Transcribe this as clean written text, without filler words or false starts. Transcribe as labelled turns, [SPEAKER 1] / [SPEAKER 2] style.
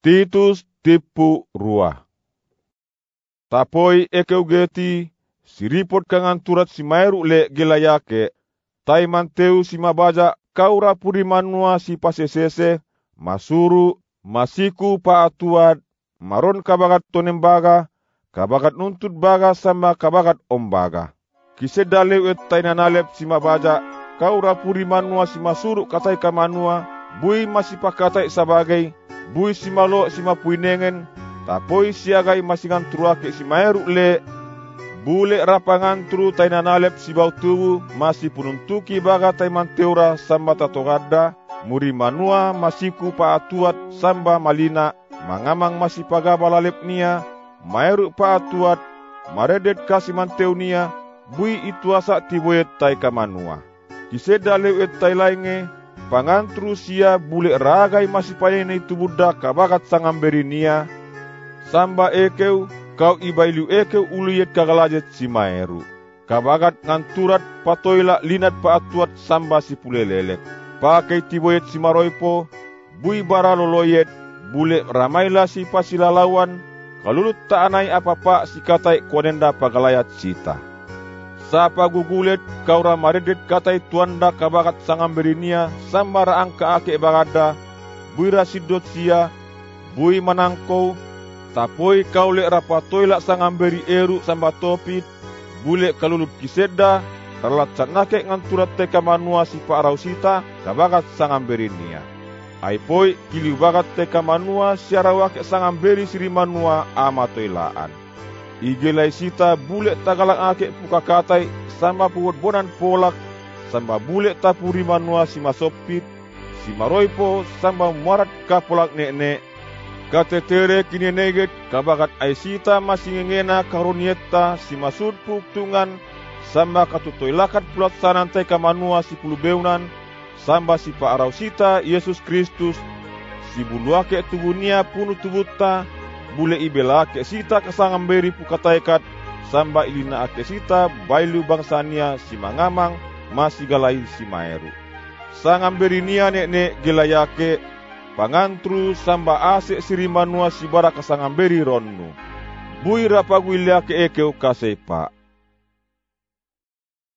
[SPEAKER 1] Titus tipu ruah. Tapoi ekeu geti, siripot kangan turat si maeru le gelayake, tai manteu si mabaja kaura puri manua si pasesese, masuru, masiku paatuad, maron kabagat tonembaga, kabagat nuntut baga sama kabagat ombaga. Kisedaleu et tai nanalep si mabaja, kaura puri manua si masuru katai kamanua, bui masih pakatai sabagai, bui si malo si mapuinengen, tapoi siagai masingan truake si maeru le, bule rapangan tru tai nanalep si bau tubu, masih pununtuki baga tai manteura samba tatogada, muri manua masiku paatuat samba malina, mangamang masih pagabalalep nia, maeru paatuat, maredet kasi manteu nia, bui ituasa tiboet tai kamanua. Kisedaleu et tai lainge, pangantru sia bule ragai masih payenei tubuda kabagat sangamberi nia, samba ekeu kau ibailu ekeu uluyet kagalajet si maeru. Kabagat nganturat patoila linat paatuat samba si pulelelek. Pakai tiboyet si maroipo, bui bara loloyet, bule ramaila si pasilalawan, kalulut taanai apa-apa si katai konenda pagalayat sita. Sapa gugulet kaura maredet katai tuanda kabagat sangamberi nia, samba raangka ake bagada, bui rasidot sia, bui manangkou, tapoi kaule rapatoila sangamberi eru samba topit, bule kalulut kiseda, terlat sanake nganturat teka manua si paarausita, kabagat sangamberi nia. Aipoi kiliu bagat teka manua siarawake sangamberi siri manua amatoilaan. Igelai sita bule tagalang ake pukakatai, samba puwot bonan polak, samba bule tapuri manua si masopit, si maroipo samba muarat kapolak nek-nek, katetere kini neget kabagat aisita masingengena karunieta si masud puktungan, samba katutoilakat pulat sanantai kamanua si pulubeunan, samba si paarausita Yesus Kristus, si buluake tubunia punu tubuta, bule ibelake sita kasangamberi pukataikat, samba ilina ake sita bailu bangsania si mangamang masih galai si maeru. Sangamberi nia nek-nek gelayake, pangantru samba ase siri manua si bara kasangamberi ronnu. Bui rapaguiliake ekeu kasepa.